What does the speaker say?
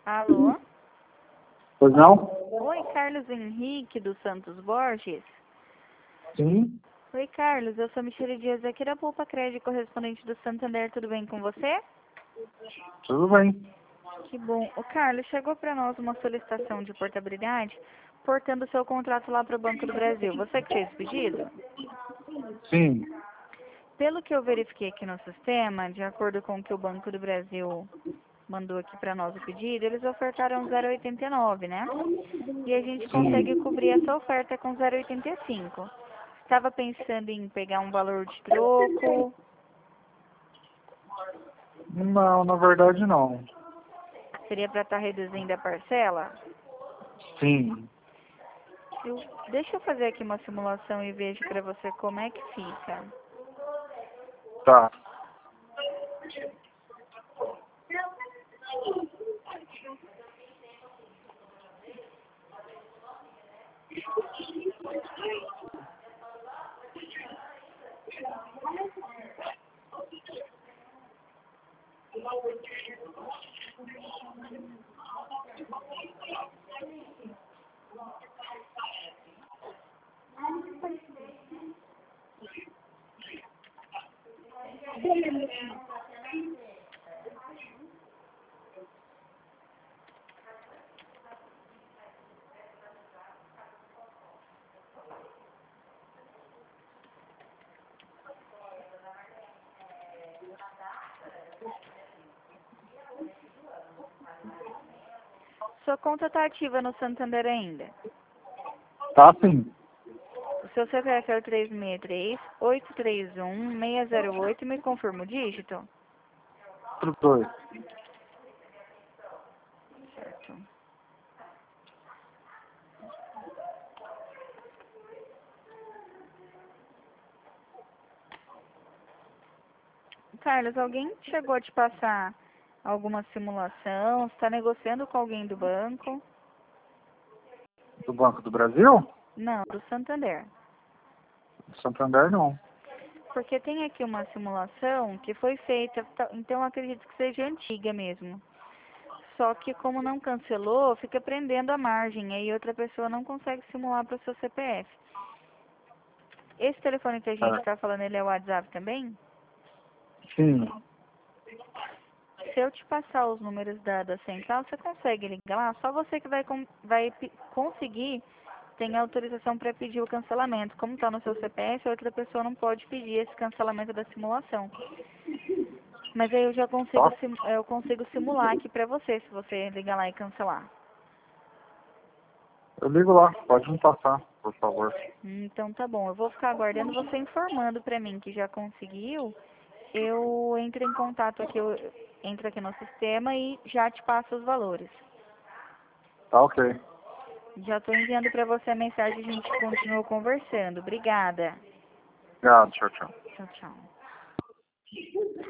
Alô? Pois não? Oi, Carlos Henrique dos Santos Borges. Sim. Oi, Carlos. Eu sou Michele Dias aqui da Poupa Crédito, correspondente do Santander. Tudo bem com você? Tudo bem. Que bom. O Carlos, chegou para nós uma solicitação de portabilidade portando seu contrato lá para o Banco do Brasil. Você que fez o pedido? Sim. Pelo que eu verifiquei aqui no sistema, de acordo com o que o Banco do Brasil mandou aqui para nós o pedido, eles ofertaram 0,89, né? E a gente consegue Sim. cobrir essa oferta com 0,85. Estava pensando em pegar um valor de troco. Não, na verdade não. Seria para estar reduzindo a parcela? Sim. Deixa eu fazer aqui uma simulação e vejo para você como é que fica. Tá. Sua conta está ativa no Santander ainda. Tá sim. O seu CPF é o 363-831-608 e me confirma o dígito? Tudo dois. Certo. Carlos, alguém chegou a te passar alguma simulação? Está negociando com alguém do banco? Do Banco do Brasil? Não, do Santander. Do Santander não. Porque tem aqui uma simulação que foi feita, então eu acredito que seja antiga mesmo. Só que como não cancelou, fica prendendo a margem, aí outra pessoa não consegue simular para o seu CPF. Esse telefone que a gente É. está falando, ele é o WhatsApp também? Sim. Se eu te passar os números da central, você consegue ligar lá? Só você que vai conseguir, tem autorização para pedir o cancelamento. Como está no seu CPF, outra pessoa não pode pedir esse cancelamento da simulação. Mas aí eu já consigo, Tá. eu consigo simular aqui para você, se você ligar lá e cancelar. Eu ligo lá. Pode me passar, por favor. Então tá bom, eu vou ficar aguardando você informando para mim que já conseguiu. Eu entro em contato aqui, eu entro aqui no sistema e já te passo os valores. Tá ok. Já estou enviando para você a mensagem, a gente continua conversando. Obrigada. Obrigado. Tchau, tchau. Tchau, tchau.